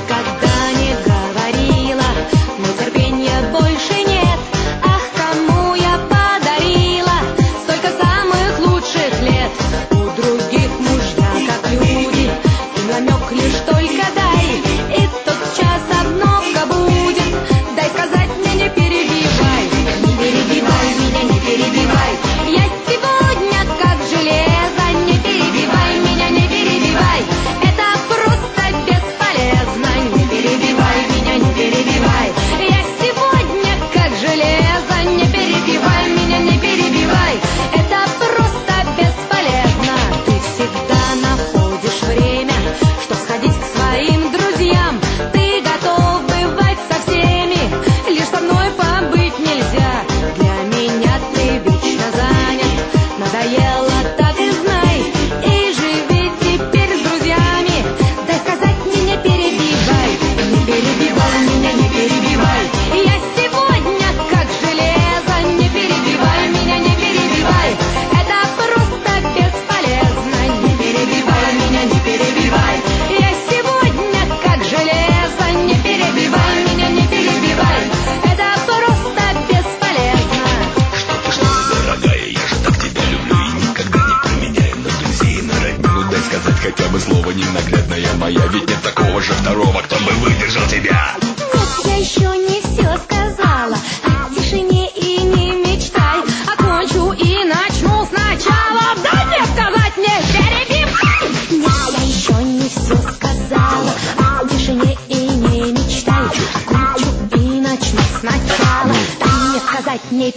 никогда не говорила, но терпения больше нет. Ах, кому я подарила столько самых лучших лет? У других мужья как люди, и намек лишь только дай, и тотчас обновка будет. Дай сказать мне, не перебивай, не перебивай меня, не перебивай. Я сегодня как железо, не перебивай меня, не перебивай. Это просто бесполезно, не перебивай меня, не перебивай. Я сегодня как железо, не перебивай меня, не перебивай. Это просто бесполезно. Ты всегда находишь время, чтоб сходить к своим друзьям. Ты готов бывать со всеми, лишь со мной побыть нельзя. Для меня ты вечно занят, надоело, так и знай, и живи теперь с друзьями. Дай сказать мне, не перебивай, не перебивай меня, не перебивай. Я сегодня как железо, не перебивай меня, не перебивай. Это просто бесполезно, не перебивай меня, не перебивай. Я сегодня как железо, не перебивай меня, не перебивай. Это просто бесполезно. Что ты, дорогая, я же так тебя люблю и никогда не променяю на друзей, на родню. Дай сказать хотя бы слово ненаглядная моя, ведь нет такого же второго, кто бы выдержал тебя. Нет, я еще не все сказала. О тишине и не мечтай. Окончу и начну сначала. Дай мне сказать, не перебивай. Нет, я еще не все сказала. О тишине и не мечтай. Окончу и начну сначала. Дай мне сказать, не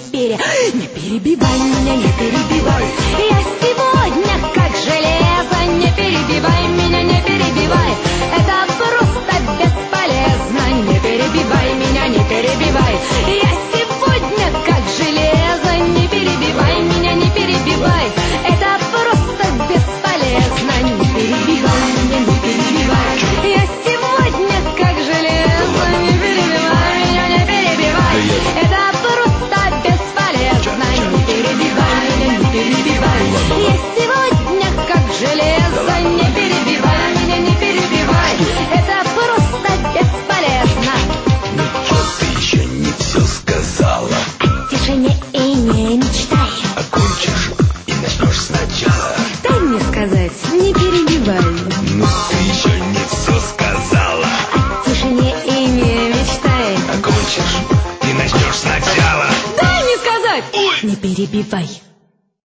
перебивай меня, не перебивай. Я сегодня как железо, не перебивай меня, не перебивай. Это просто бесполезно, не перебивай меня, не перебивай. Я сегодня как железо, не перебивай меня, не перебивай. Это просто бесполезно, не перебивай меня, не перебивай. Я сегодня как железо, не перебивай меня, не перебивай. Это просто бесполезно, не перебивай меня, не перебивай. Я сегодня как железо, не перебивай меня, не перебивай. Это просто бесполезно. Ничего, ты еще не все сказала. О тишине и не мечтай. Окончишь и начнешь сначала. Дай мне сказать, не перебивай. Ну ты еще не все сказала. О тишине и не мечтай. Окончишь и начнешь сначала. Дай мне сказать, Ой! не перебивай.